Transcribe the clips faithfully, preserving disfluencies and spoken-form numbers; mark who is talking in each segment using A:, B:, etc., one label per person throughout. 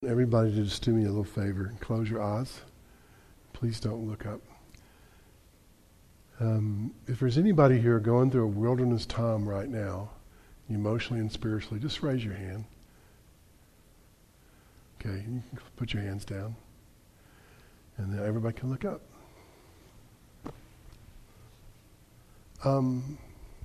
A: Everybody just do me a little favor. Close your eyes. Please don't look up. Um, if there's anybody here going through a wilderness time right now, emotionally and spiritually, just raise your hand. Okay, you can put your hands down. And then everybody can look up. Um,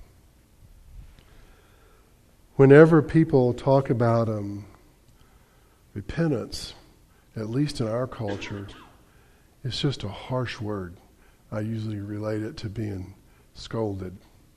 A: whenever people talk about um, repentance, at least in our culture, it's just a harsh word. I usually relate it to being scolded.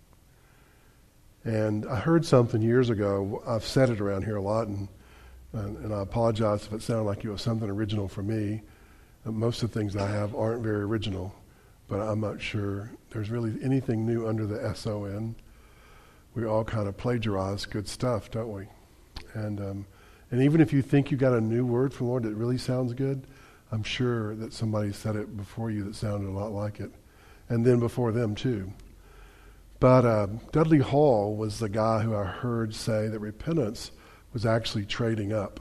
A: And I heard something years ago. I've said it around here a lot, and and, and I apologize if it sounded like it was something original for me. Uh, most of the things I have aren't very original, but I'm not sure there's really anything new under the S O N. We all kind of plagiarize good stuff, don't we? And um, and even if you think you got a new word from the Lord that really sounds good, I'm sure that somebody said it before you that sounded a lot like it, and then before them too. But uh, Dudley Hall was the guy who I heard say that repentance was actually trading up.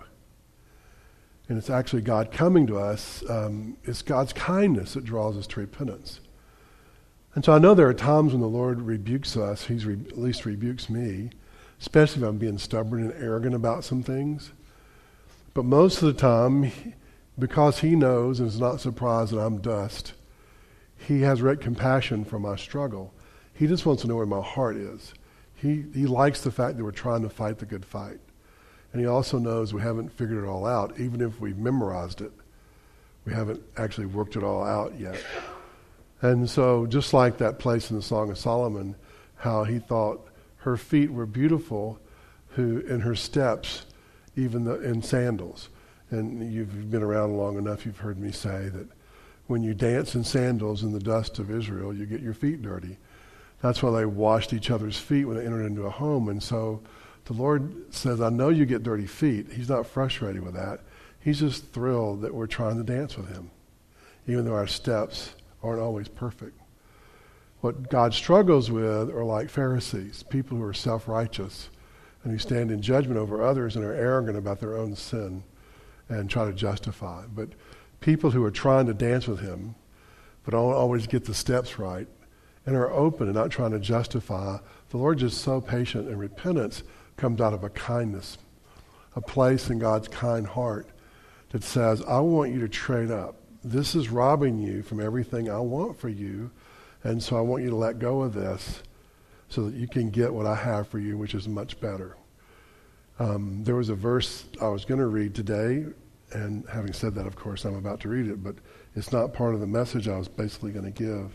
A: And it's actually God coming to us. Um, it's God's kindness that draws us to repentance. And so I know there are times when the Lord rebukes us. He's re- at least rebukes me, especially if I'm being stubborn and arrogant about some things. But most of the time, he, because he knows and is not surprised that I'm dust, he has great compassion for my struggle. He just wants to know where my heart is. He he likes the fact that we're trying to fight the good fight. And he also knows we haven't figured it all out, even if we've memorized it. We haven't actually worked it all out yet. And so just like that place in the Song of Solomon, how he thought her feet were beautiful who in her steps, even the, in sandals. And you've been around long enough, you've heard me say that when you dance in sandals in the dust of Israel, you get your feet dirty. That's why they washed each other's feet when they entered into a home. And so the Lord says, I know you get dirty feet. He's not frustrated with that. He's just thrilled that we're trying to dance with him, even though our steps aren't always perfect. What God struggles with are like Pharisees, people who are self-righteous and who stand in judgment over others and are arrogant about their own sin and try to justify. But people who are trying to dance with him but don't always get the steps right and are open and not trying to justify, the Lord is so patient, and repentance comes out of a kindness, a place in God's kind heart that says, I want you to trade up. This is robbing you from everything I want for you, and so I want you to let go of this so that you can get what I have for you, which is much better. Um, there was a verse I was going to read today, and having said that, of course, I'm about to read it, but it's not part of the message I was basically going to give.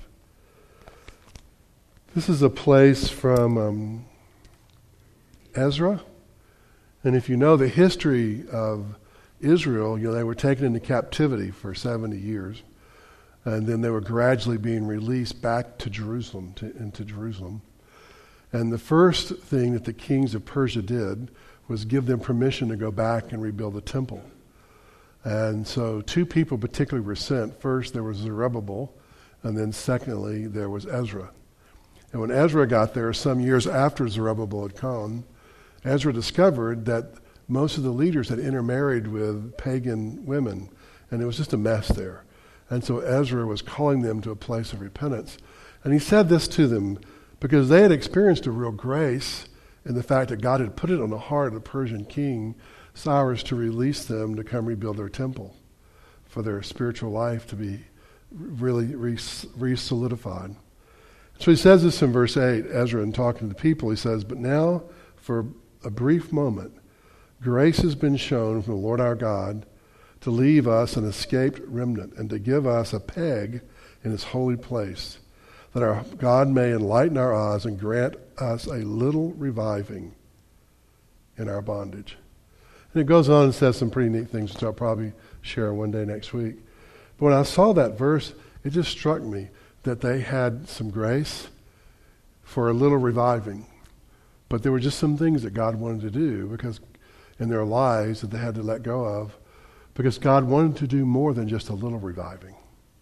A: This is a place from um, Ezra, and if you know the history of Israel, you know, they were taken into captivity for seventy years, and then they were gradually being released back to Jerusalem, to, into Jerusalem. And the first thing that the kings of Persia did was give them permission to go back and rebuild the temple. And so two people particularly were sent. First, there was Zerubbabel, and then secondly, there was Ezra. And when Ezra got there, some years after Zerubbabel had come, Ezra discovered that most of the leaders had intermarried with pagan women, and it was just a mess there. And so Ezra was calling them to a place of repentance. And he said this to them because they had experienced a real grace in the fact that God had put it on the heart of the Persian king, Cyrus, to release them to come rebuild their temple, for their spiritual life to be really re-solidified. So he says this in verse eight, Ezra, in talking to the people, he says, but now for a brief moment, grace has been shown from the Lord our God to leave us an escaped remnant and to give us a peg in his holy place, that our God may enlighten our eyes and grant us a little reviving in our bondage. And it goes on and says some pretty neat things, which I'll probably share one day next week. But when I saw that verse, it just struck me that they had some grace for a little reviving. But there were just some things that God wanted to do because in their lives that they had to let go of, because God wanted to do more than just a little reviving.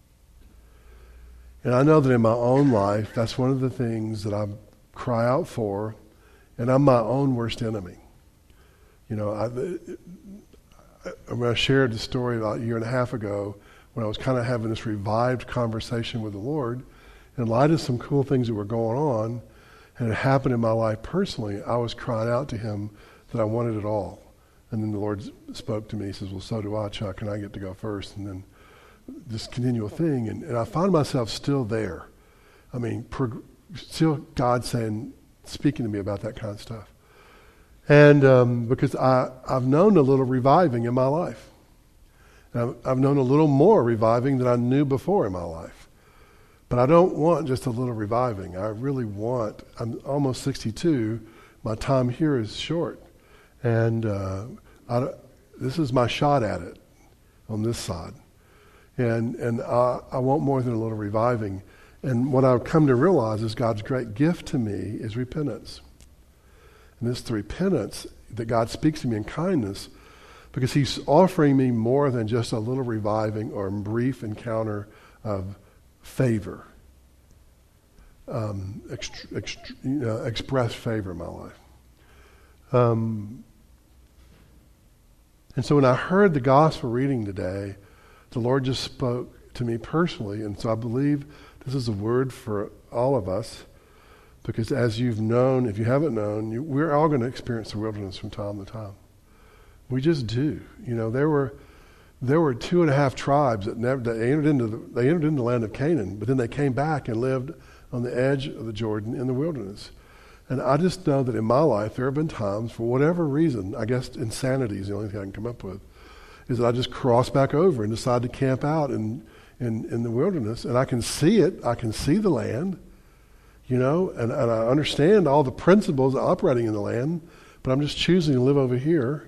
A: And I know that in my own life, that's one of the things that I cry out for, and I'm my own worst enemy. You know, I, I, when I shared the story about a year and a half ago, when I was kind of having this revived conversation with the Lord, in light of some cool things that were going on, and it happened in my life personally, I was crying out to him that I wanted it all. And then the Lord spoke to me. He says, well, so do I, Chuck, and I get to go first. And then this continual thing. And, and I found myself still there. I mean, prog- still God saying, speaking to me about that kind of stuff. And um, because I, I've known a little reviving in my life. And I've, I've known a little more reviving than I knew before in my life. But I don't want just a little reviving. I really want, I'm almost sixty-two. My time here is short. And uh, I, this is my shot at it on this side. And and I, I want more than a little reviving. And what I've come to realize is God's great gift to me is repentance. And this is the repentance that God speaks to me in kindness, because he's offering me more than just a little reviving or a brief encounter of favor, um, ext- ext- you know, express favor in my life. Um, and so when I heard the gospel reading today, the Lord just spoke to me personally, and so I believe this is a word for all of us, because as you've known, if you haven't known, you, we're all going to experience the wilderness from time to time. We just do. You know, there were there were two and a half tribes that never they entered into the, they entered into the land of Canaan, but then they came back and lived on the edge of the Jordan in the wilderness. And I just know that in my life there have been times, for whatever reason, I guess insanity is the only thing I can come up with, is that I just cross back over and decide to camp out in, in, in the wilderness. And I can see it. I can see the land, you know, and, and I understand all the principles operating in the land, but I'm just choosing to live over here,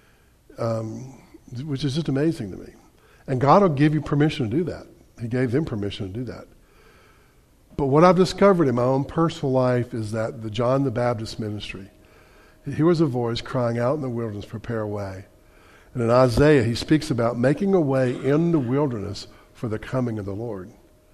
A: um, which is just amazing to me. And God will give you permission to do that. He gave them permission to do that. But what I've discovered in my own personal life is that the John the Baptist ministry, here was a voice crying out in the wilderness, prepare a way. And in Isaiah, he speaks about making a way in the wilderness for the coming of the Lord.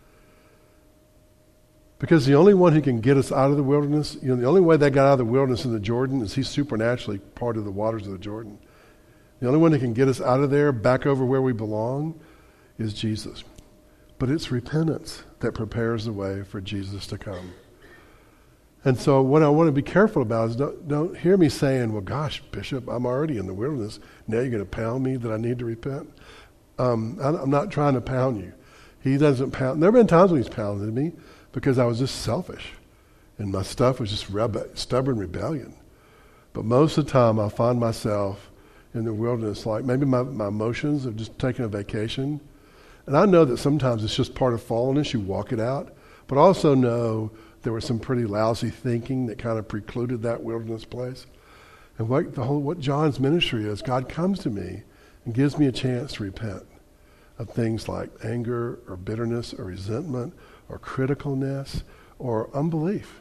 A: Because the only one who can get us out of the wilderness, you know, the only way they got out of the wilderness in the Jordan is he supernaturally parted the waters of the Jordan. The only one who can get us out of there, back over where we belong, is Jesus. But it's repentance that prepares the way for Jesus to come. And so what I want to be careful about is don't, don't hear me saying, well, gosh, Bishop, I'm already in the wilderness. Now you're going to pound me that I need to repent? Um, I, I'm not trying to pound you. He doesn't pound. There have been times when he's pounded me because I was just selfish. And my stuff was just rebe- stubborn rebellion. But most of the time I find myself in the wilderness, like maybe my, my emotions have just taken a vacation. And I know that sometimes it's just part of fallenness. You walk it out. But I also know there was some pretty lousy thinking that kind of precluded that wilderness place. And what the whole what John's ministry is, God comes to me and gives me a chance to repent of things like anger or bitterness or resentment or criticalness or unbelief.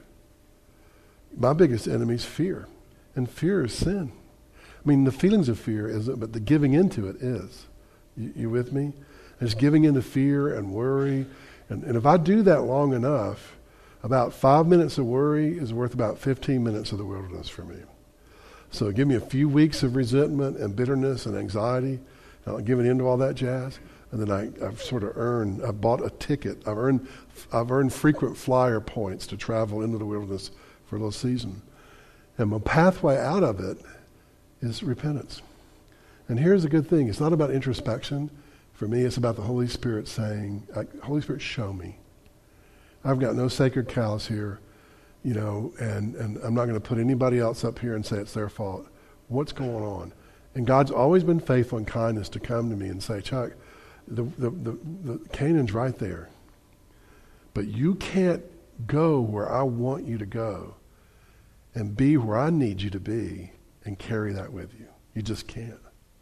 A: My biggest enemy is fear. And fear is sin. I mean, the feelings of fear isn't, but the giving into it is. You, you with me? It's giving into fear and worry. And, and if I do that long enough, about five minutes of worry is worth about fifteen minutes of the wilderness for me. So give me a few weeks of resentment and bitterness and anxiety, and I'll give it into all that jazz. And then I, I've sort of earned, I've bought a ticket. I've earned, I've earned frequent flyer points to travel into the wilderness for a little season. And my pathway out of it is repentance. And here's the good thing. It's not about introspection. For me, it's about the Holy Spirit saying, Holy Spirit, show me. I've got no sacred cows here, you know, and, and I'm not going to put anybody else up here and say it's their fault. What's going on? And God's always been faithful and kindness to come to me and say, Chuck, the, the, the, the Canaan's right there. But you can't go where I want you to go and be where I need you to be and carry that with you. You just can't.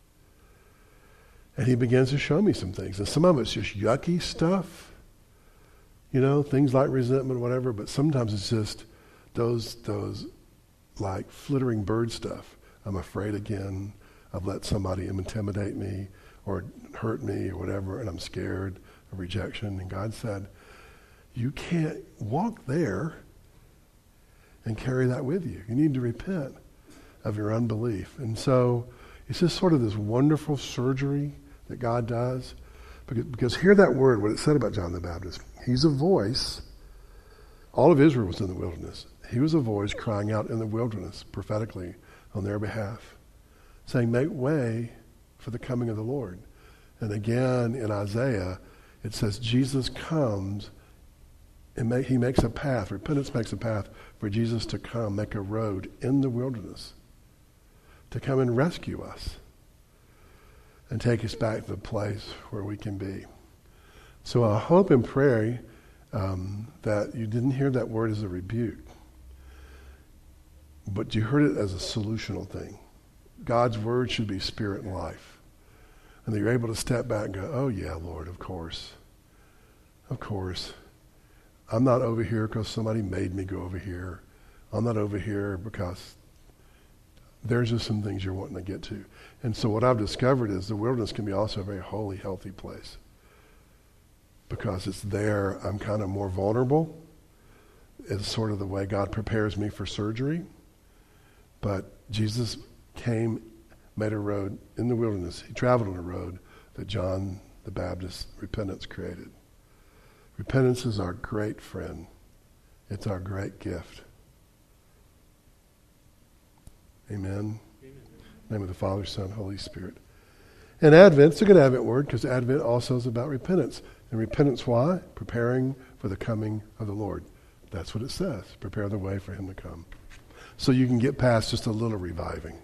A: And he begins to show me some things. And some of it's just yucky stuff, you know, things like resentment, whatever. But sometimes it's just those, those like flittering bird stuff. I'm afraid again. I've let somebody intimidate me or hurt me or whatever, and I'm scared of rejection. And God said, you can't walk there and carry that with you. You need to repent of your unbelief. And so It's just sort of this wonderful surgery that God does. Because, because hear that word, what it said about John the Baptist. He's a voice. All of Israel was in the wilderness. He was a voice crying out in the wilderness prophetically on their behalf, saying, make way for the coming of the Lord. And again in Isaiah, it says Jesus comes and make, he makes a path, repentance makes a path for Jesus to come, make a road in the wilderness, to come and rescue us and take us back to the place where we can be. So I hope and pray um, that you didn't hear that word as a rebuke, but you heard it as a solutional thing. God's word should be spirit and life. And that you're able to step back and go, oh yeah, Lord, of course. Of course. I'm not over here because somebody made me go over here. I'm not over here because there's just some things you're wanting to get to. And so what I've discovered is the wilderness can be also a very holy, healthy place. Because it's there, I'm kind of more vulnerable. It's sort of the way God prepares me for surgery. But Jesus came, made a road in the wilderness. He traveled on a road that John the Baptist repentance created. Repentance is our great friend. It's our great gift. Amen. Amen. In the name of the Father, Son, Holy Spirit. And Advent, it's a good Advent word because Advent also is about repentance. And repentance, why? Preparing for the coming of the Lord. That's what it says. Prepare the way for him to come. So you can get past just a little reviving.